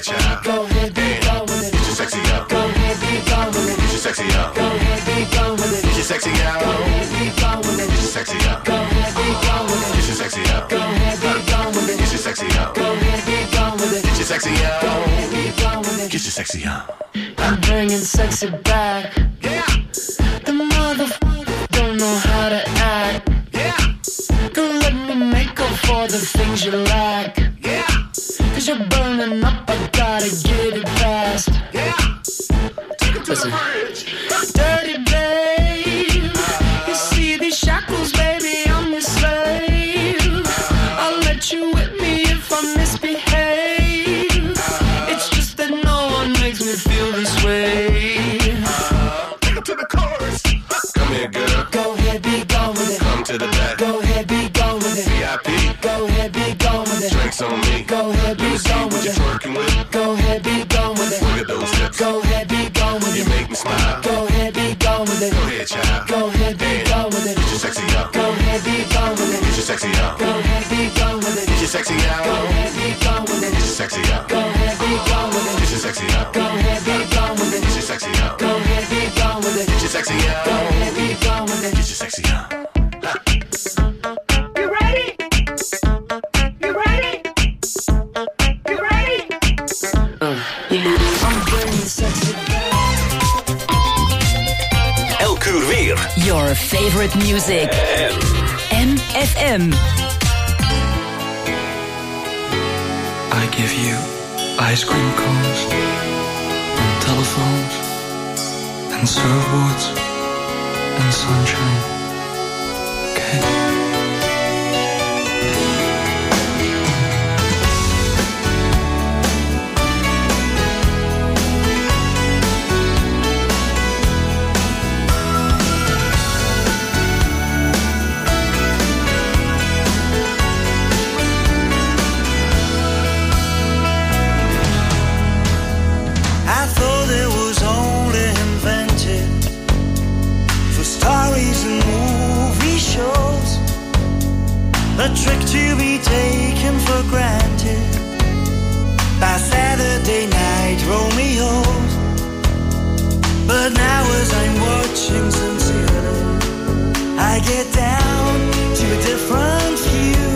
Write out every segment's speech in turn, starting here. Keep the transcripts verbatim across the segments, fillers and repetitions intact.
child. Go ahead, be gone with it. Get your sexy out. Go ahead, be gone with it. Get your sexy out. Go ahead, be gone with it. Get your sexy out. Go ahead, be gone with it. Get your sexy out. Go ahead, be gone with it. Get your sexy out. Go ahead, be gone with it. Get your sexy out. Go ahead, be gone with it. Get your sexy out. Go ahead, be gone with it. Get your sexy out. I'm bringing sexy back. Yeah. The motherfucker don't know how to act. Yeah. Don't let me make up for the things you lack. Yeah. Cause you're burning up, I gotta get it fast. Yeah. Take it to Listen. The bridge. Dirty babe. Uh, you see these shackles, baby, I'm your slave. Uh, I'll let you whip me if I misbehave. Uh, it's just that no one makes me feel this way. Uh, take it to the chorus. Come here, girl. Go ahead, be gone with it. Come to the back. Go ahead, be gone with it. V I P. Go ahead, be gone with it. Drinks on me. Go ahead, be gone with it. Twerking with. Go ahead, be gone with it. Look at those hips. Go ahead, be gone with it. You make me smile. Go ahead, be gone with it. Go ahead, child. Go ahead, be gone with it. Get your sexy out. Go ahead, be gone with it. Get your sexy out. Go ahead, be gone with it. Get your sexy out. Go ahead, be gone with it. Get your sexy out. Go ahead, be gone with it. Get your sexy out. Go ahead, be gone with it. Get your sexy out. Go ahead, be gone with it. Get your sexy out. Go ahead, be gone with it. Get your sexy out. You ready? You ready? You ready? Uh, yeah. I'm bringing sexy back. Elk uur weer. Your favorite music. M F M. I give you ice cream cones and telephones and surfboards and sunshine. Okay? A trick to be taken for granted by Saturday night Romeos. But now as I'm watching sincerely, I get down to a different view.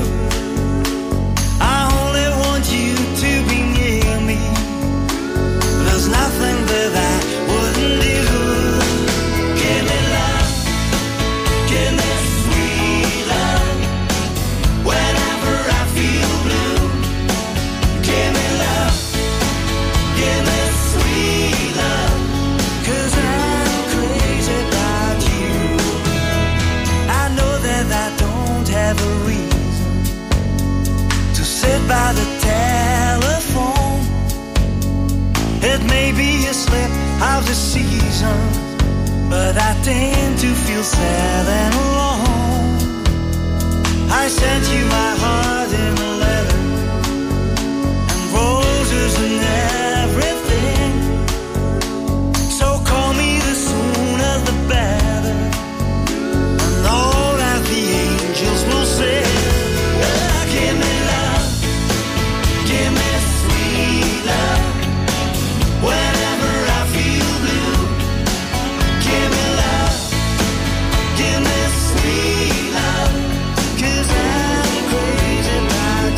I only want you to be near me. There's nothing that I wouldn't do. Give me love, give me sweet love. Whenever I feel blue, give me love, give me sweet love. Cause I'm crazy about you. I know that I don't have a reason to sit by the telephone. It may be a slip of the season, but I tend to feel sad and alone. I sent you my heart in a letter and roses and everything. So call me the sooner the better, and all that the angels will say. Oh, give me love, give me sweet love. Whenever I feel blue, give me love, give me sweet love. Cause I'm crazy about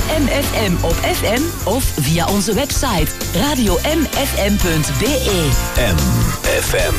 M F M op F M of via onze website radio m f m punt b e. M F M.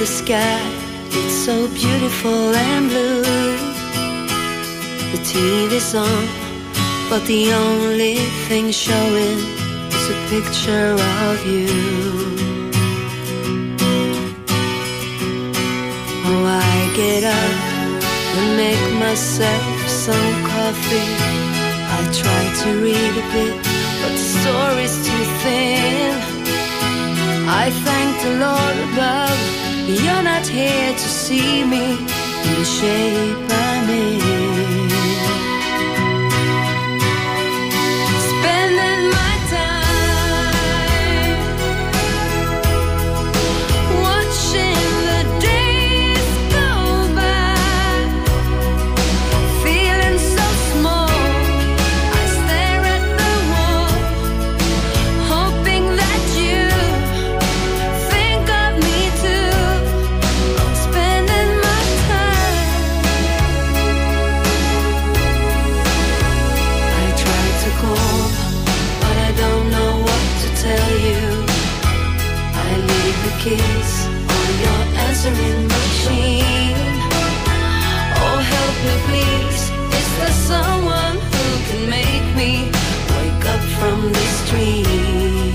the sky, it's so beautiful and blue. The T V's on, but the only thing showing is a picture of you. Oh, I get up and make myself some coffee. I try to read a bit, but the story's too thin. I thank the Lord above, you're not here to see me in the shape I'm in. Spending my time watching the days go by, feeling so small. I stare at the wall, hoping that you think of me too. I'm spending my time. I try to call, but I don't know what to tell you. I leave the keys on your answering machine. Oh, help me please, is there someone who can make me wake up from this dream?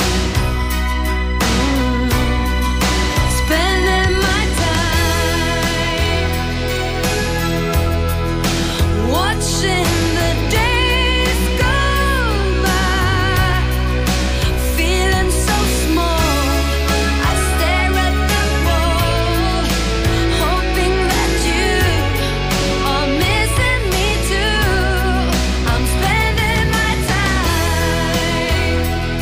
Mm. Spending my time watching the days go by, feeling so small. I stare at the wall, hoping that you are missing me too. I'm spending my time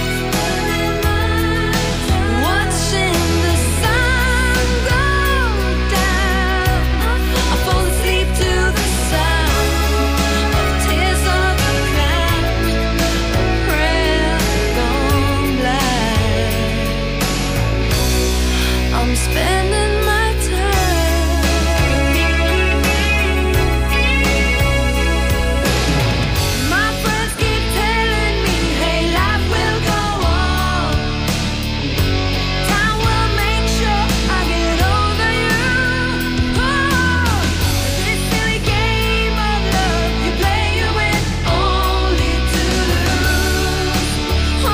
watching the sun go down. I fall asleep to the sound of tears of a clown, a prayer gone blind. I'm spending my time. My friends keep telling me, hey, life will go on. Time will make sure I get over you. Oh, this silly game of love you play, you win only to lose. Oh,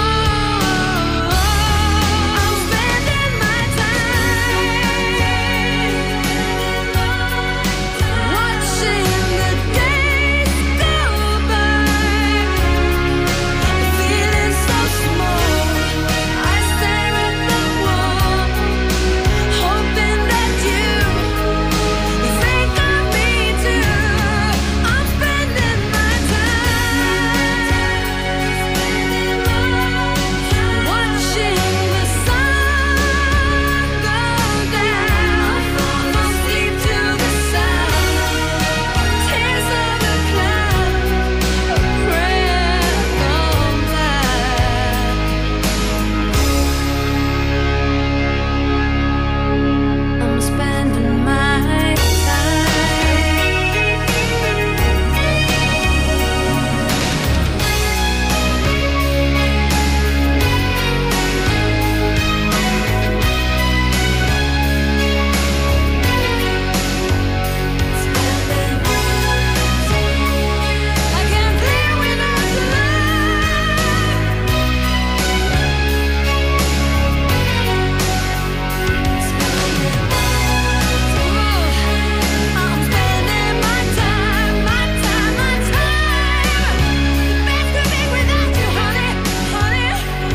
I'm spending my time watching the days go by, feeling so small. I stare at the wall, hoping that you think of me too. I'm spending my time watching the sun go down. Fall asleep to the sound of tears of a clown, a prayer gone blind. I'm spending my I can't live without your I'm spending my time, my time, my time. Best to be without you, honey, honey.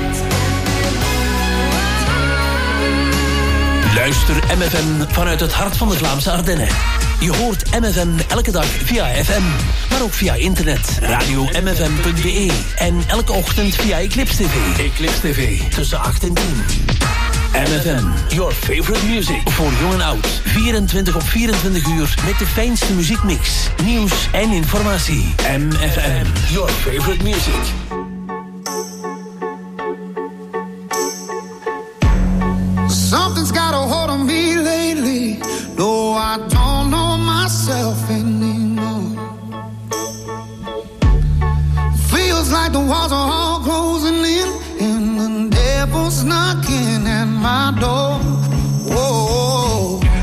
Luister M F M vanuit het hart van de Vlaamse Ardennen. Je hoort M F M elke dag via F M, maar ook via internet, radio m f m punt b e en elke ochtend via Eclipse T V. Eclipse T V, tussen acht en tien. M F M, your favorite music. Voor jong en oud, vierentwintig op vierentwintig uur met de fijnste muziekmix, nieuws en informatie. M F M, your favorite music. Something's got a hold on me lately. No, I don't know myself anymore. Feels like the walls are all closing in, and the devil's knocking at my door. Whoa.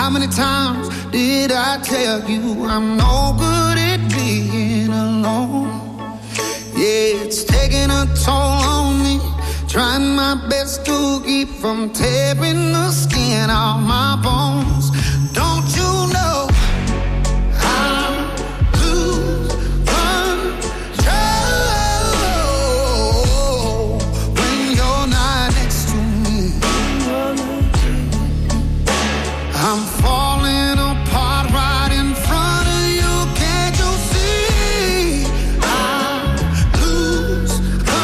How many times did I tell you I'm no good at being alone? Yeah, it's taking a toll on me, trying my best to keep from tearing the skin off my bones. Don't you know I lose control when you're not next to me? I'm falling apart right in front of you. Can't you see? I lose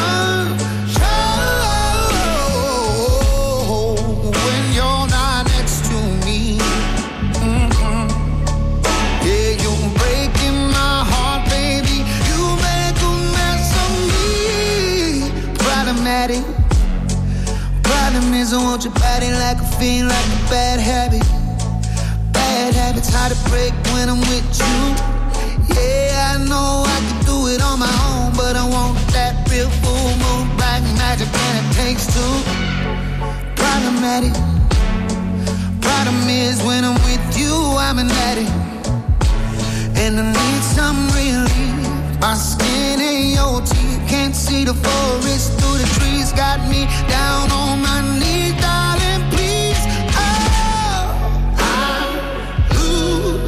control when you're not next to me. Mm-hmm. Yeah, you're breaking my heart, baby. You make a mess of me. Problematic. Problem is I want your body like a fiend, like a bad habit. Bad habits hard to break when I'm with you. Yeah, I know I can do it on my own, but I want that real full moon black magic, and it takes two. Problematic. Problem is when I'm with you, I'm an addict, and I need some relief. My skin and your teeth, can't see the forest through the trees. Got me down on my knees, darling, please. Oh, I lose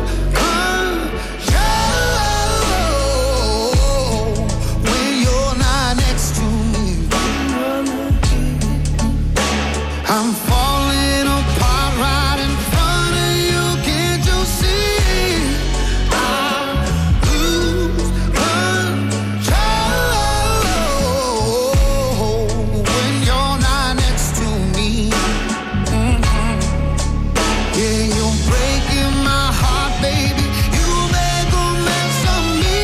control when you're not next to me. I'm falling apart right in front of you. Can't you see? I lose control when you're not next to me. Mm-hmm. Yeah, you're breaking my heart, baby. You make a mess of me.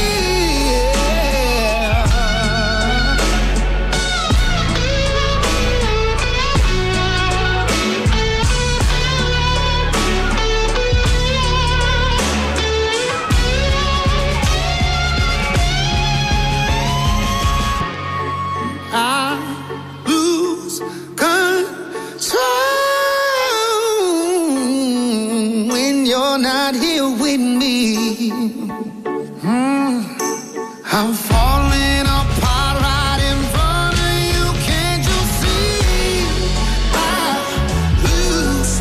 I lose control when you're not here with me. Mm. I'm falling apart right in front of you. Can't you see? I lose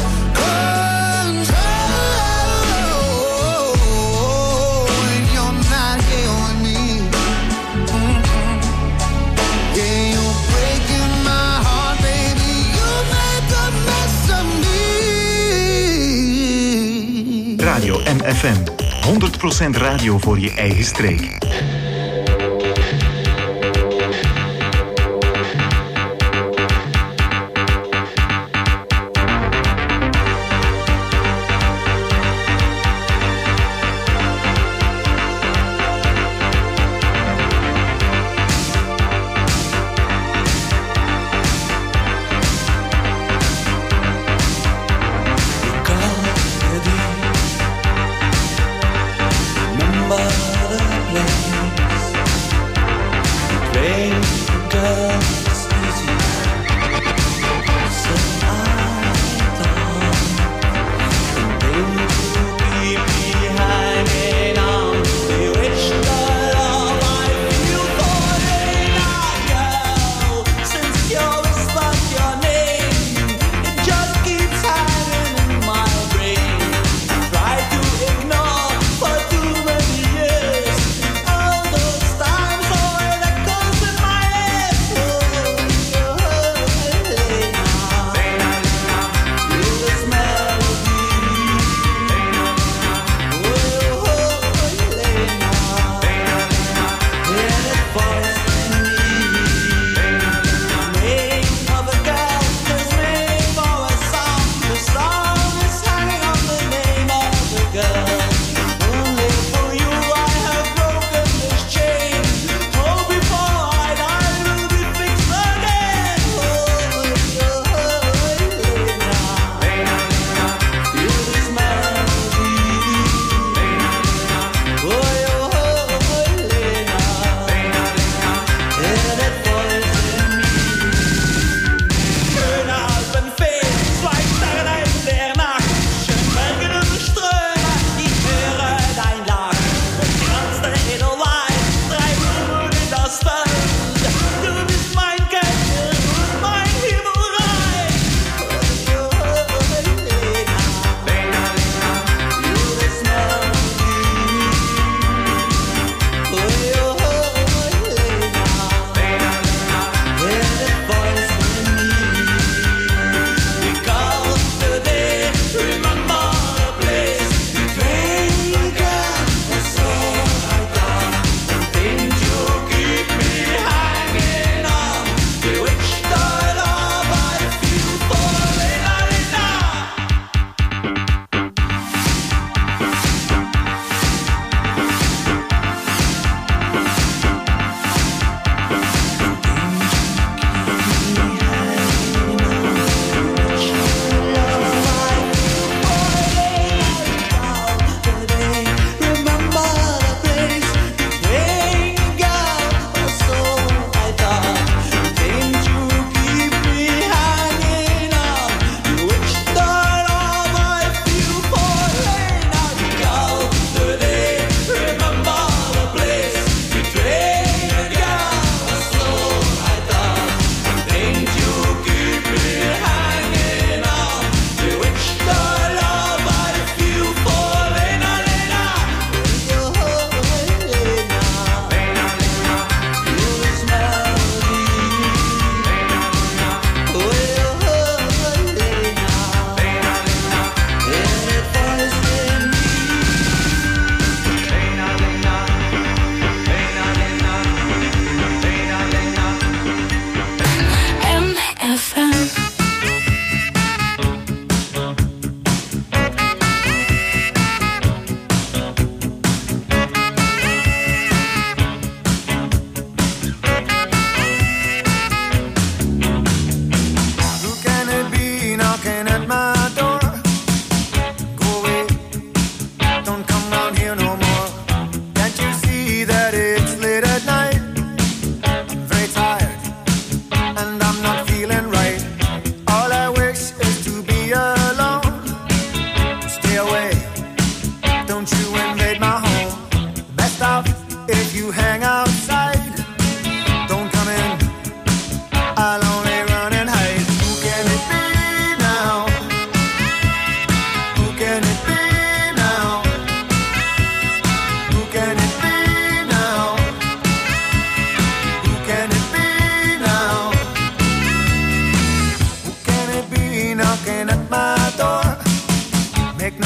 control when you're not here with me. Mm-hmm. Yeah, you're breaking my heart, baby. You make a mess of me. Radio M F M. honderd procent radio voor je eigen streek. Remember the place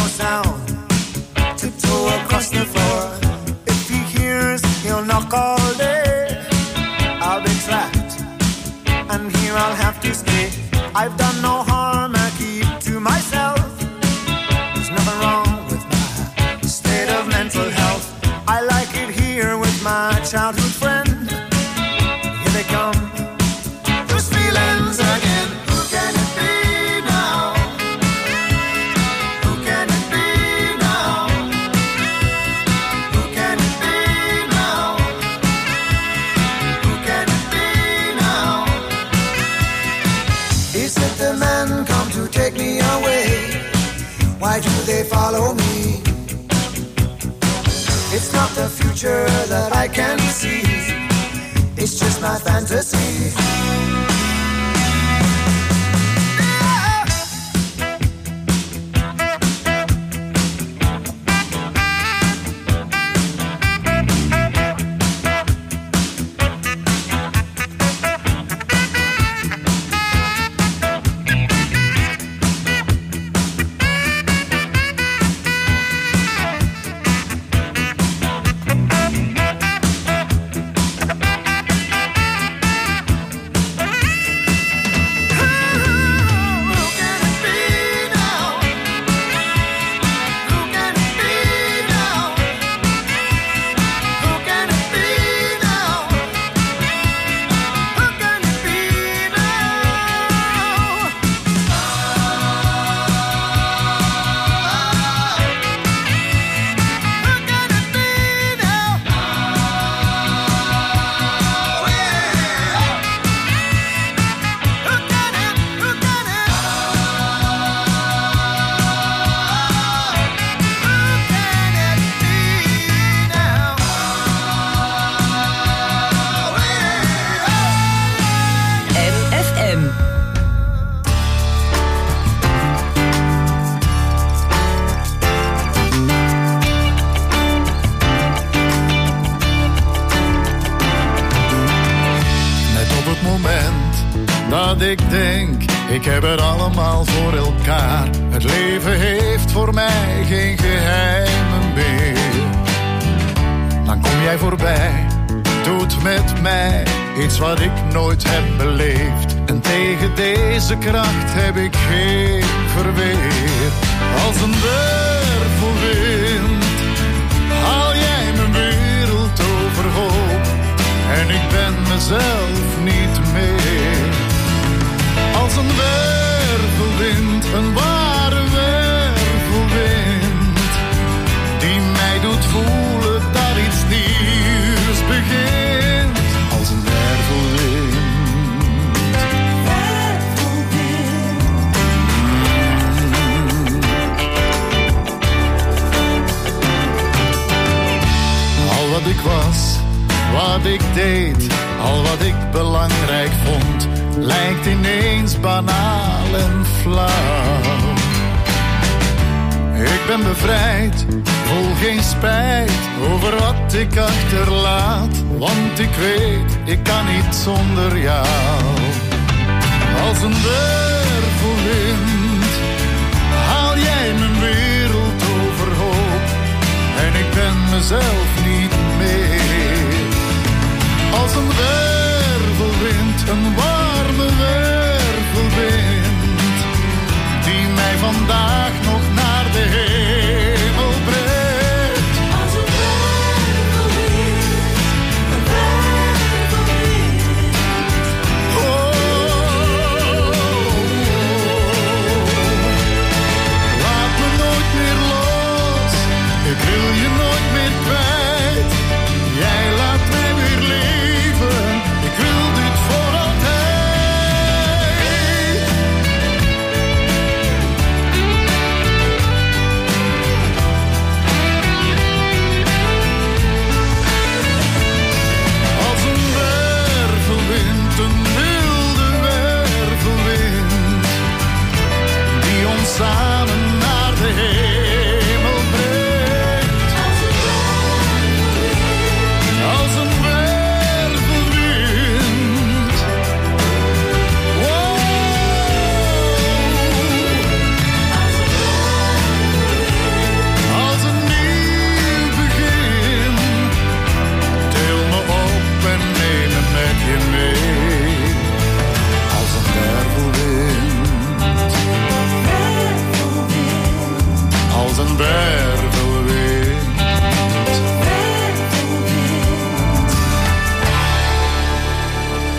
no sound. Tiptoe across the floor. If he hears, he'll knock all day. I'll be trapped, and here I'll have to stay. I've done no harm, I keep to myself. There's nothing wrong with my state of mental health. I like it here with my childhood friend. Here they come, those feelings again. Who can it be now? Who can it be now? Who can it be now? Who can it be now? Is it the men come to take me away? Why do they follow me? It's not the future that I can see. It's just my fantasy. Ik denk, ik heb het allemaal voor elkaar. Het leven heeft voor mij geen geheimen meer. Dan kom jij voorbij, doet met mij iets wat ik nooit heb beleefd. En tegen deze kracht heb ik geen verweer. Als een wervelwind haal jij mijn wereld overhoop. En ik ben mezelf niet meer. Als een wervelwind, een ware wervelwind, die mij doet voelen dat iets nieuws begint. Als een wervelwind. Wervelwind. Mm. Al wat ik was, wat ik deed, al wat ik belangrijk vond, lijkt ineens banaal en flauw. Ik ben bevrijd, voel geen spijt over wat ik achterlaat. Want ik weet, ik kan niet zonder jou. Als een wervelwind haal jij mijn wereld overhoop. En ik ben mezelf niet meer. Als een wervelwind, een warme wervelwind, die mij vandaag nog naar de hemel brengt. Als een wervelwind, een wervelwind. Oh, oh, oh. Laat me nooit meer los, ik wil je nooit meer kwijt.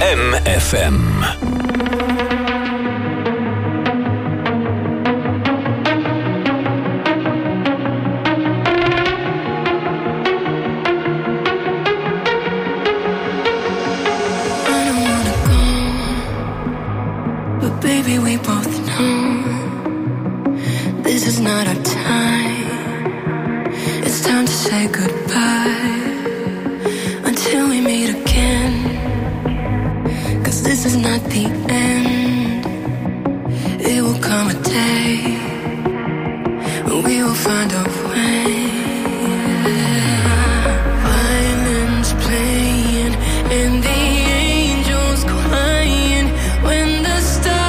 M F M. Baby, we both know this is not our time. It's time to say goodbye until we meet again. 'Cause this is not the end. It will come a day when we will find a way. Violins playing and the angels crying when the stars.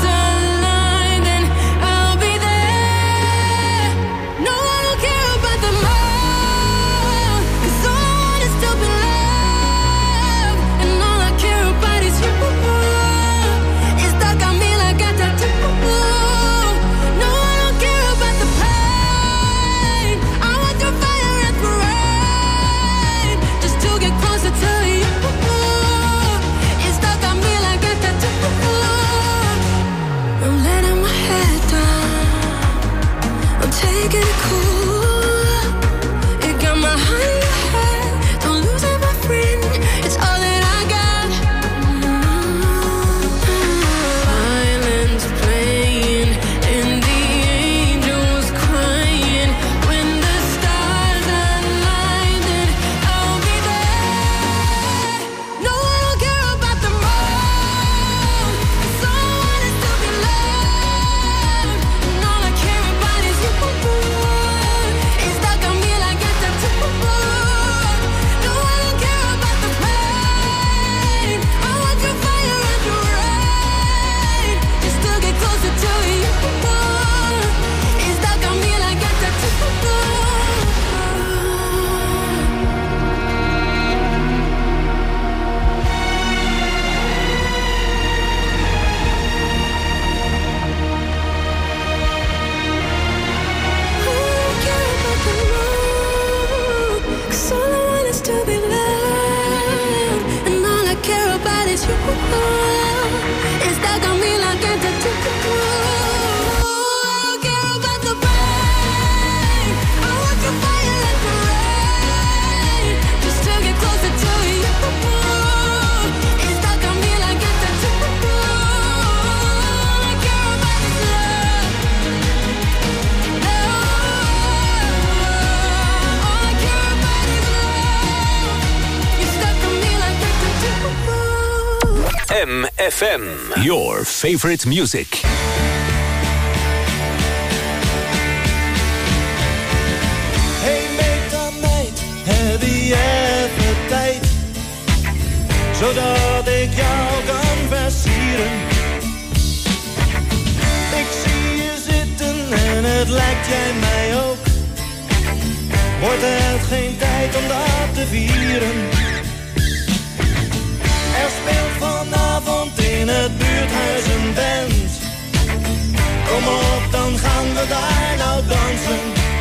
M F M, your favorite music. Hey meid, heb je even tijd? Zodat ik jou kan versieren. Ik zie je zitten en het lijkt jij mij ook. Wordt het geen tijd om dat te vieren? Er speelt vanavond in het buurthuis een band. Kom op, dan gaan we daar nou dansen.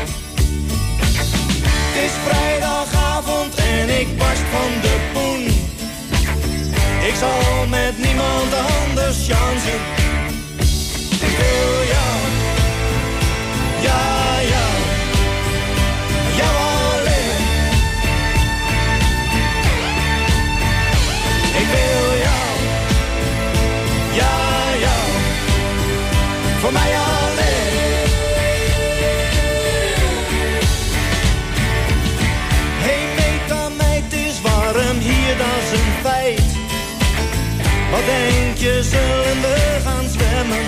Het is vrijdagavond en ik barst van de poen. Ik zal met niemand anders chansen. Ik wil jou, ja, ja, jou alleen. Ik wil jou, ja, jou, voor mij alleen. Hey meta meid, het is warm hier, dat is een feit. Wat denk je, zullen we gaan zwemmen?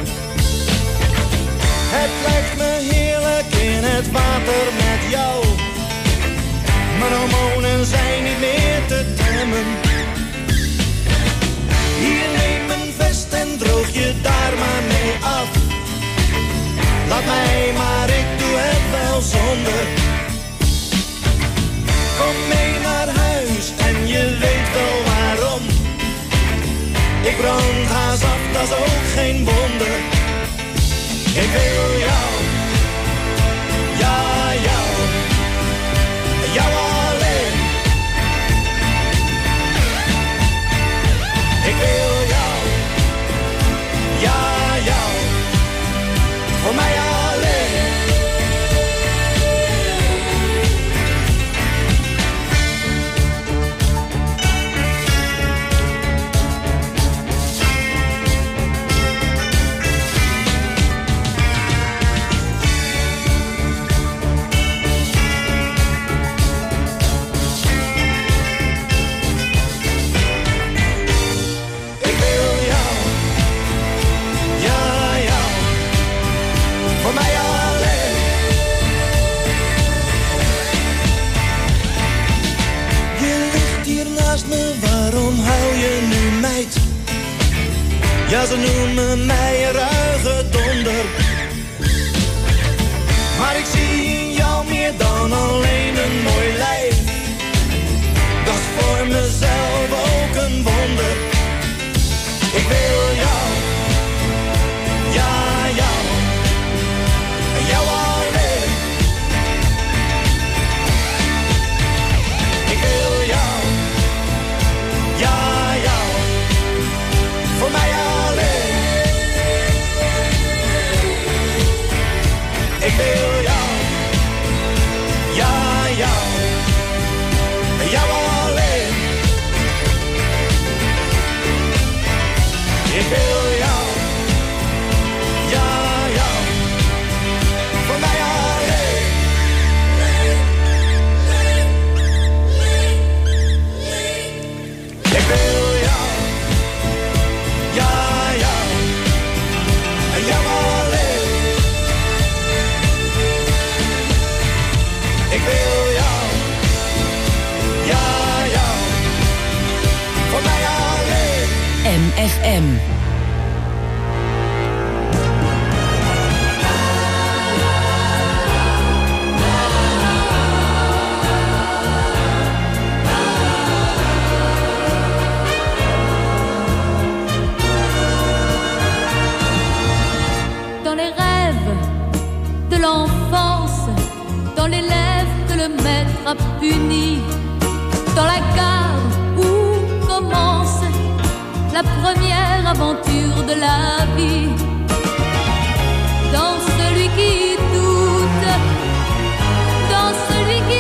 Het lijkt me heerlijk in het water met jou. Mijn hormonen zijn niet meer te temmen. Hier neem een vest en droog je daar maar mee af. Laat mij maar, ik doe het wel zonder. Kom mee naar huis en je weet wel waarom. Ik brand haast af, dat is ook geen wonder. Ik wil jou, ja, jou, jou alleen. Ja, ze noemen mij een ruige donder. Maar ik zie in jou meer dan alleen een mooi lijf. Dat is voor mezelf ook een wonder. Ik wil jou, ja jou, jou alleen. Ik wil jou, ja jou, voor mij alleen. Ik wil jou, ja jou, jou alleen. Ik wil jou, ja jou, voor mij alleen. Ik wil jou, ja jou, jou alleen. Ik wil jou, ja jou, voor mij alleen. M F M. Dans les rêves de l'enfance, dans les lèvres que le maître a puni, dans la gare où commence la première aventure de la vie, dans celui qui doute, dans celui qui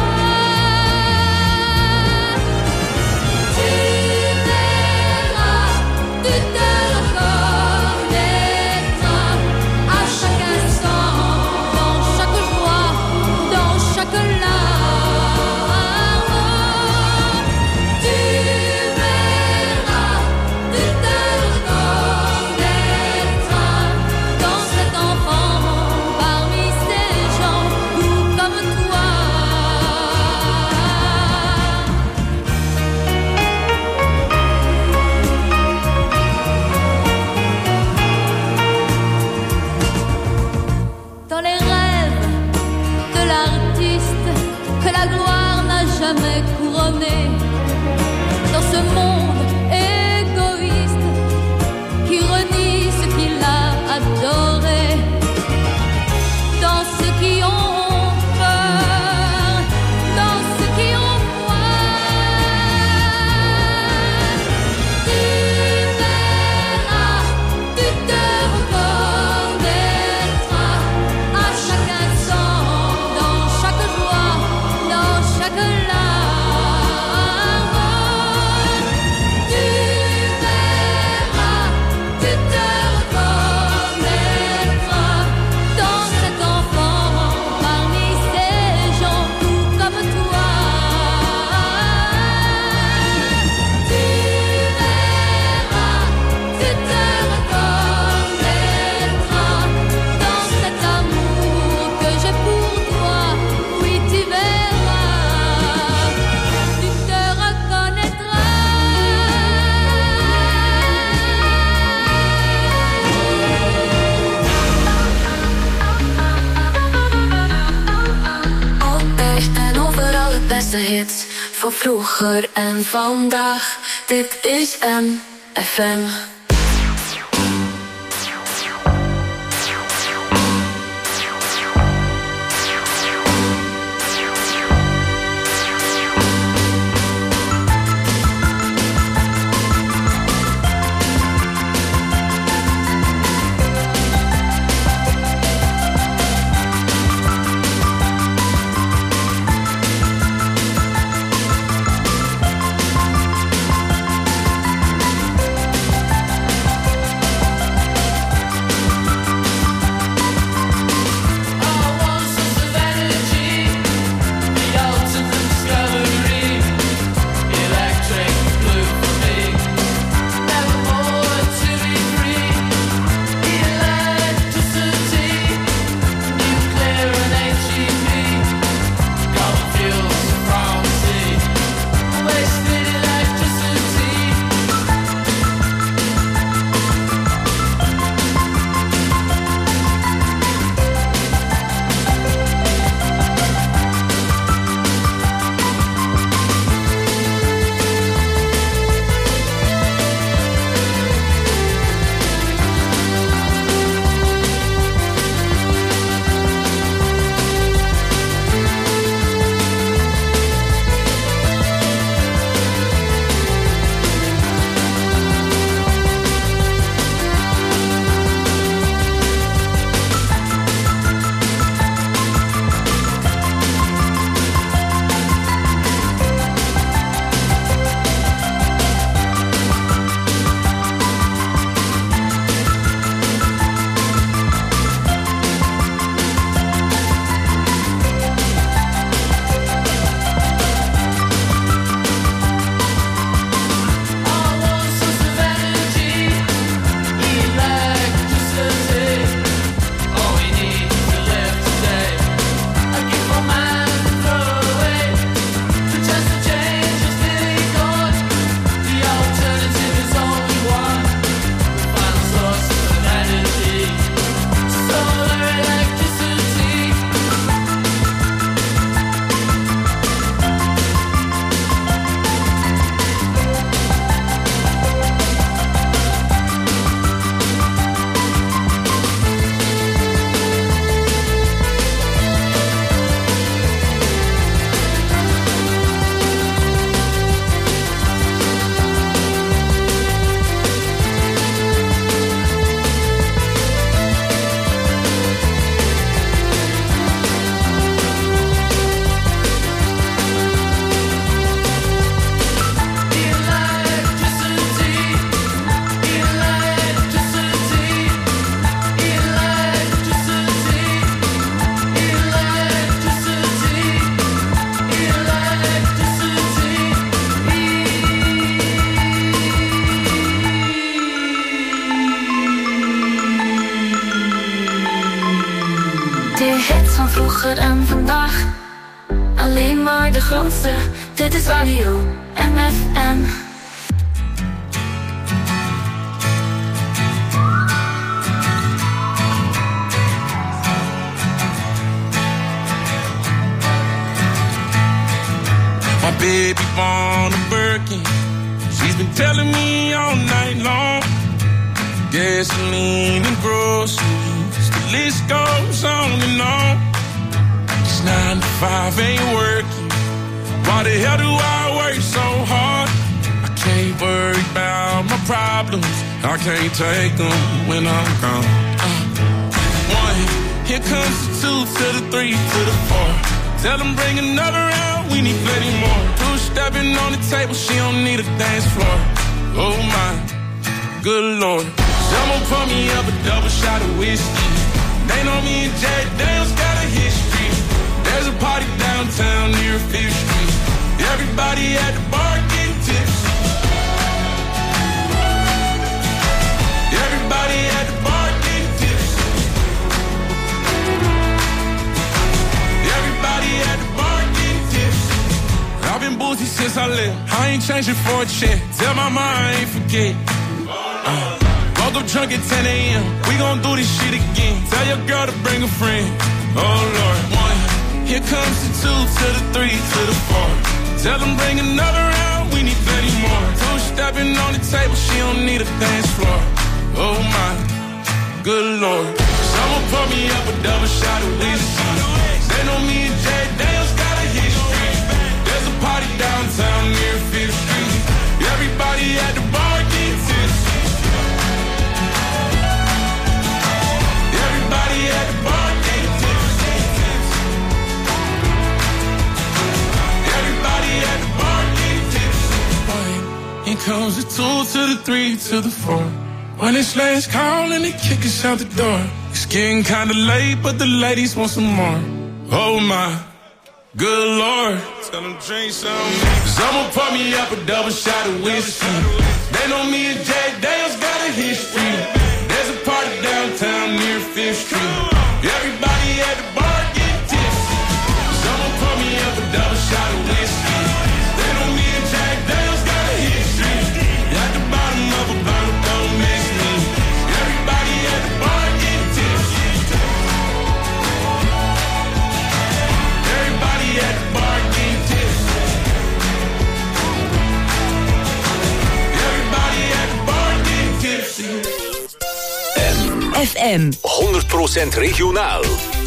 croit, tu verras, tu te reconnaîtras à chaque instant, dans chaque joie, dans chaque larme. Tu verras, tu te reconnaîtras dans cet enfant parmi ces gens tout comme toi. Dans les rêves de l'artiste que la gloire n'a jamais couronné, dans ce monde égoïste qui renie ce qu'il a adoré, dans ceux qui ont peur, dans ceux qui ont froid, tu verras, tu te reconnaîtras à chaque instant, dans chaque joie, dans chaque larme. Tu verras, tu te reconnaîtras dans cet enfant parmi ces gens tout comme toi. Tu verras, tu te reconnaîtras dans cet amour que j'ai pour toi. Oui, tu verras, tu te reconnaîtras. Altijd en overal het beste hits van vroeger en vandaag. Dit is M F M. grootste, dit is Radio M F M. My baby born a Birkin. She's been telling me all night long. Gasoline and groceries, the list goes on and on. It's nine to five ain't working. Why the hell do I work so hard? I can't worry about my problems. I can't take them when I'm gone. Uh, one, here comes the two to the three to the four. Tell them bring another round, we need plenty more. Two stepping on the table, she don't need a dance floor. Oh my, good Lord. Someone pour me up a double shot of whiskey. They know me and Jack Daniels got a history. There's a party downtown near Fifth Street. Everybody at the bar getting tipsy. Everybody at the bar getting tipsy. Everybody at the bar getting tipsy. I've been boozy since I left. I ain't changing for a check. Tell my mom I ain't forget. Uh. Woke up drunk at ten a.m. We gon' do this shit again. Tell your girl to bring a friend. Oh Lord. One, here comes the two to the three to the four. Tell them bring another round, we need plenty more. Two stepping on the table, she don't need a dance floor. Oh my, good Lord. Someone pour me up a double shot of whiskey. They know me and Jack Daniels got a history. There's a party downtown near Fifth Street. Everybody at the bar getting tipsy. Everybody at the bar getting tipsy. Everybody at the bar getting tipsy. Here comes the two to the three to the four. When it's last call and they kick us out the door. It's getting kinda late, but the ladies want some more. Oh my, good Lord. Tell them drink some. Someone pour me up a double shot of whiskey. They know me and Jack Daniels got a history. There's a party downtown near Fifth Street. Everybody at the bar getting tipsy. Someone pour me up a double shot of whiskey. They know me and Jack Daniels got a history. At the bottom of a bottle, don't miss me. Everybody at the bar getting tipsy. Everybody at the bar getting tipsy. Everybody at the bar getting tipsy. F M honderd procent regionaal.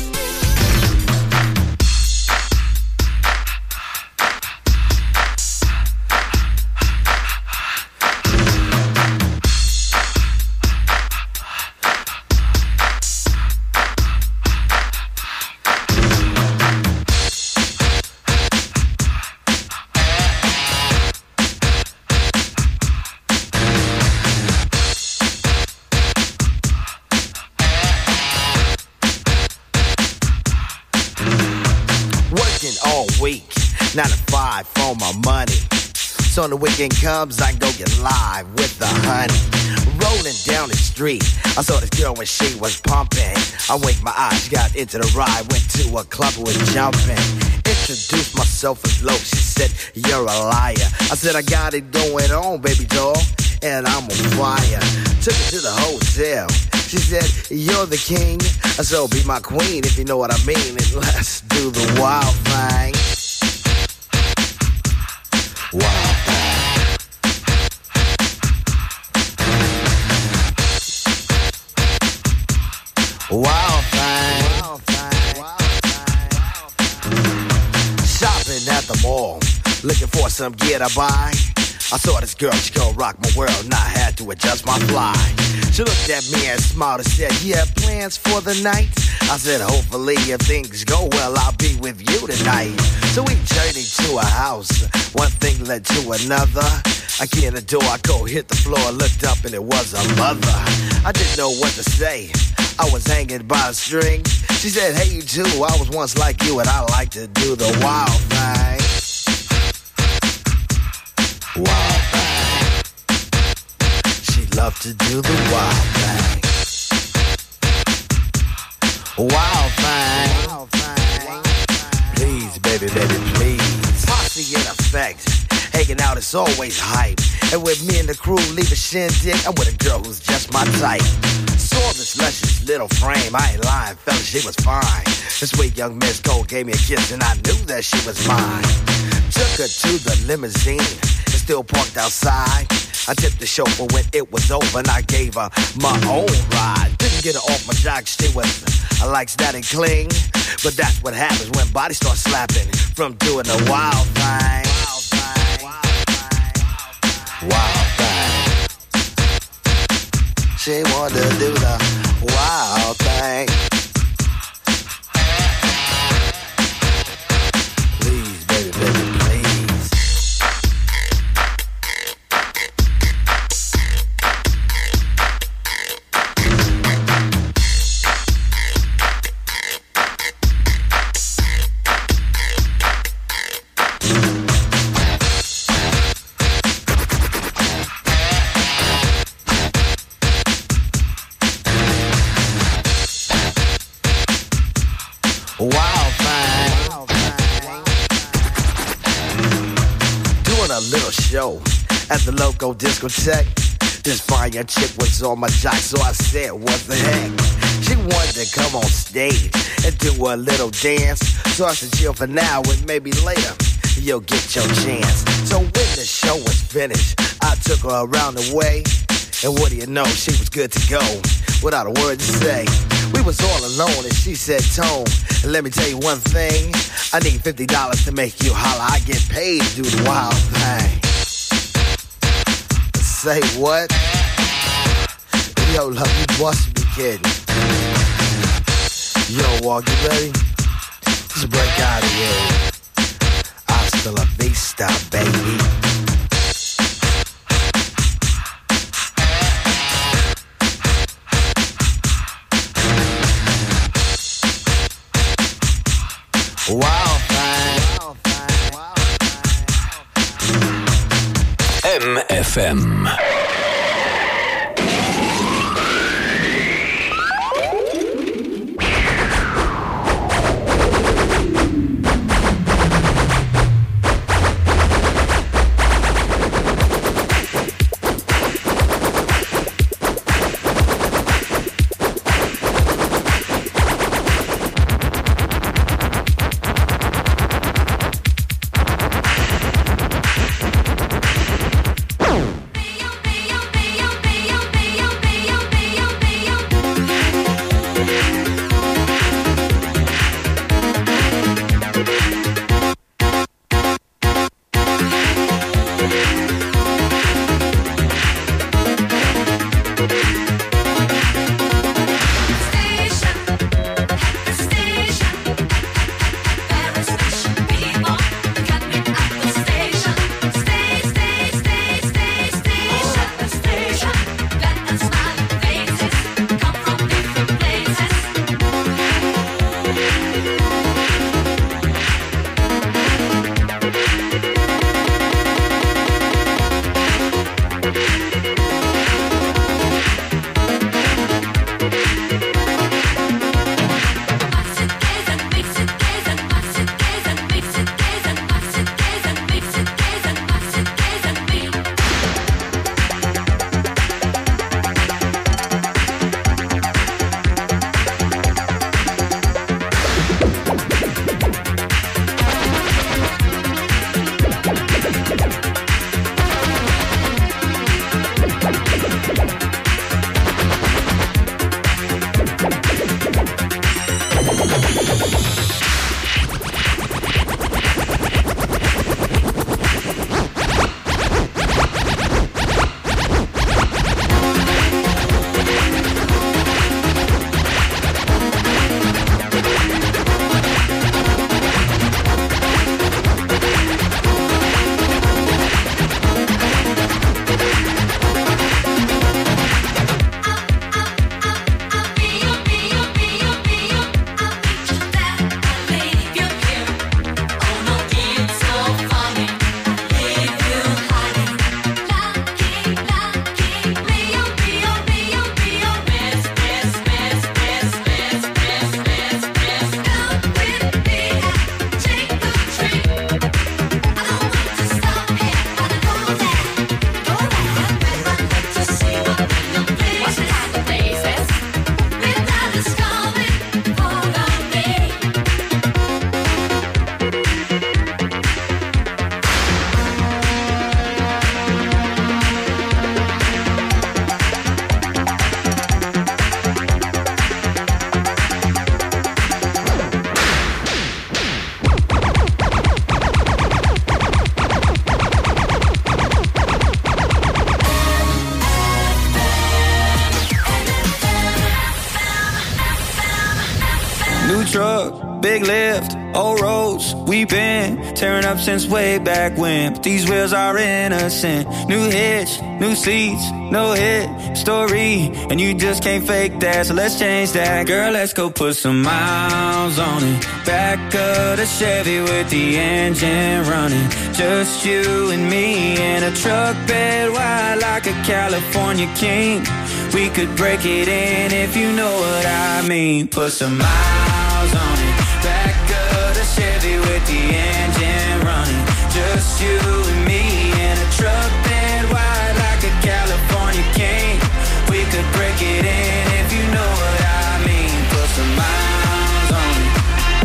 Nine to five for my money. So when the weekend comes, I go get live with the honey. Rolling down the street, I saw this girl when she was pumping. I winked my eyes, got into the ride, went to a club with jumping. Introduced myself as low, she said, you're a liar. I said, I got it going on, baby doll, and I'm on fire. Took her to the hotel. She said, you're the king, so be my queen if you know what I mean. And let's do the wild thing. Wild thing. Wild thing. Shopping at the mall, looking for some gear to buy. I saw this girl, she gon' rock my world, and I had to adjust my fly. She looked at me and smiled and said, you have plans for the night? I said, hopefully if things go well, I'll be with you tonight. So we journeyed to a house, one thing led to another. I get in the door, I go hit the floor, looked up and it was a mother. I didn't know what to say, I was hanging by a string. She said, hey you too, I was once like you and I like to do the wild thing. Wild thing. She loved to do the wild thing. Wild thing. Please, baby, baby, please. respect. Hanging out is always hype. And with me and the crew leave a shindig, I'm with a girl who's just my type. Saw this luscious little frame, I ain't lying, fella, she was fine. This sweet young Miss Cole gave me a kiss and I knew that she was mine. Took her to the limousine, it's still parked outside. I tipped the chauffeur when it was over and I gave her my own ride. Didn't get her off my jock, she was, I likes that and cling. But that's what happens when bodies start slapping from doing the wild thing. Wild thing. She wanted to do the wild thing. Please, baby, baby, please. Wild thing. Doing a little show at the local discotheque. This fine young chick was on my jock, so I said, what the heck? She wanted to come on stage and do a little dance. So I said, chill for now and maybe later you'll get your chance. So when the show was finished, I took her around the way. And what do you know, she was good to go without a word to say. We was all alone and she said, Tone, let me tell you one thing. I need fifty dollars to make you holler. I get paid to do the wild thing. Say what? Yo, love, you must be kidding. Yo, Walk, you ready? Just break out of here. Hasta la vista, baby. Wild thing. M F M. Be big lift, old roads we've been tearing up since way back when. But these wheels are innocent. New hitch, new seats, no hit story, and you just can't fake that. So let's change that, girl. Let's go put some miles on it. Back of the Chevy with the engine running. Just you and me in a truck bed wide like a California king. We could break it in if you know what I mean. Put some miles on it. Back of the Chevy with the engine running. Just you and me in a truck bed wide like a California king. We could break it in if you know what I mean. Put some miles on it.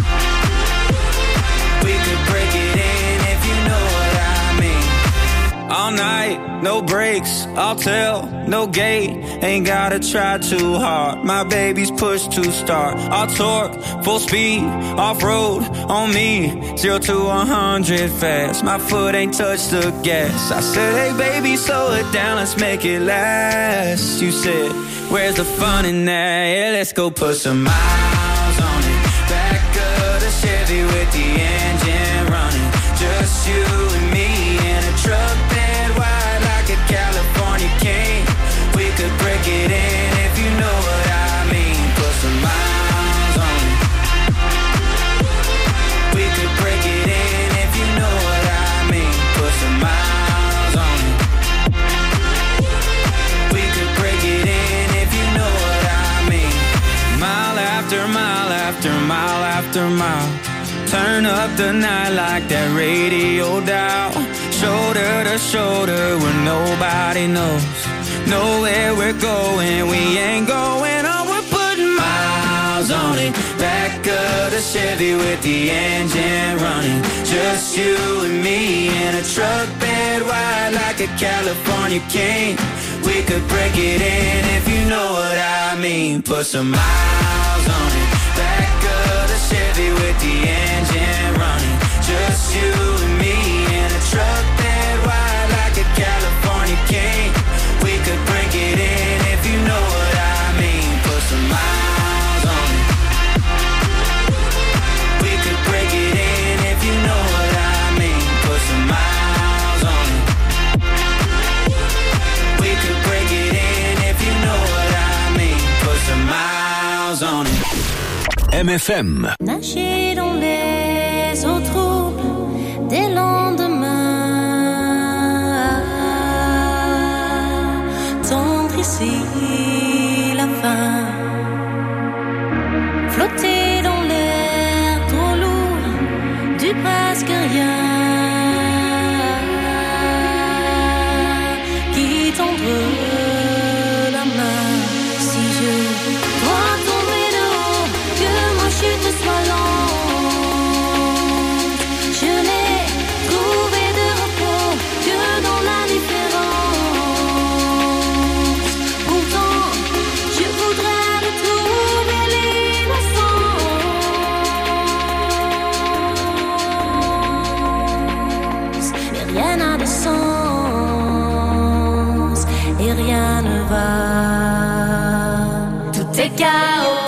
We could break it in if you know what I mean. All night, no breaks, I'll tell, no gate. Ain't gotta try too hard. My baby's pushed to start. I'll torque, full speed, off-road on me. Zero to a hundred fast. My foot ain't touched the gas. I said, hey baby, slow it down, let's make it last. You said, where's the fun in that? Yeah, let's go put some miles on it. Back of the Chevy with the engine running. Just you and me in a truck bed wide like a California king. We could break it in if you know what I mean. Put some miles on it. We could break it in if you know what I mean. Put some miles on it. We could break it in if you know what I mean. Mile after mile after mile after mile. Turn up the night like that radio dial. Shoulder to shoulder where nobody knows. Know where we're going, we ain't going on. We're putting miles on it. Back of the Chevy with the engine running. Just you and me in a truck bed wide like a California king. We could break it in if you know what I mean. Put some miles on it. Back of the Chevy with the engine running. Just you and me in a truck bed wide like a California king. We could break it in if you know what I mean. Put some miles on it. We could break it in if you know what I mean. Put some miles on it. We could break it in if you know what I mean. Put some miles on it. M F M. Nager dans les eaux troubles des lendemains, tendre ici la fin, flotter dans l'air trop lourd du presque rien, qui tendre la main si je dois tomber de haut, que ma chute soit lente. Je n'ai trouvé de repos que dans la différence. Pourtant, je voudrais retrouver l'innocence. Mais rien n'a de sens et rien ne va. Tout est chaos.